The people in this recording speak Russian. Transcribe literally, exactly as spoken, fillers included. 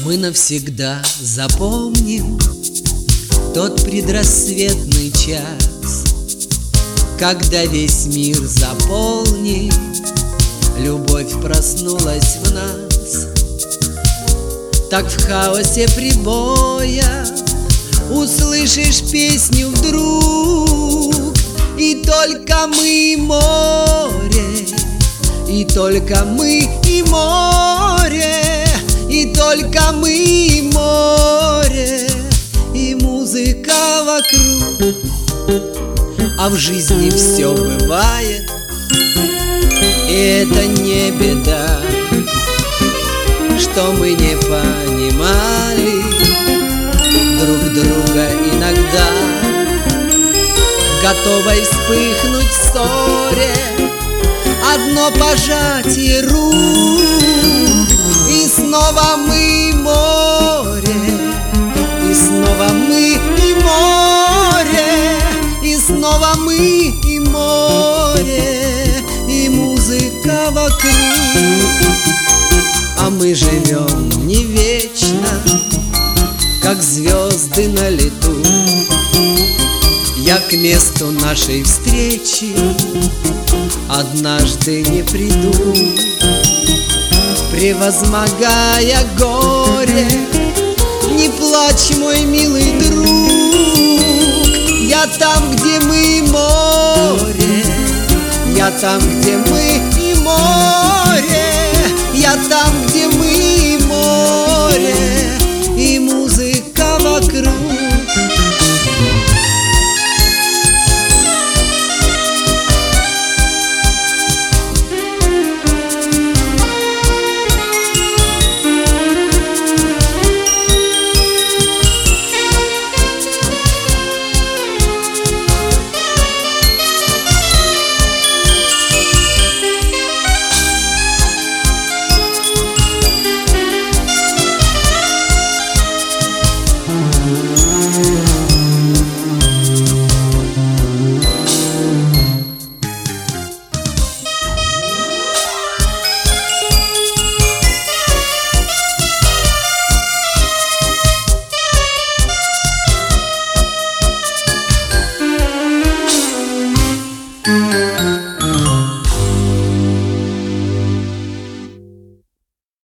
Мы навсегда запомним тот предрассветный час, когда весь мир заполнил, любовь проснулась в нас. Так в хаосе прибоя услышишь песню вдруг, и только мы море, и только мы и море, и только мы и море, и музыка вокруг. А в жизни все бывает, и это не беда, что мы не понимали друг друга иногда, готовой вспыхнуть в ссоре одно пожатие рук, и снова мы море, и снова мы и море, и снова мы и море, и музыка вокруг. А мы живем не вечно, как звезды на лету. Я к месту нашей встречи однажды не приду, превозмогая горе. Не плачь, мой милый друг, я там, где мы море, я там, где мы и море, я там.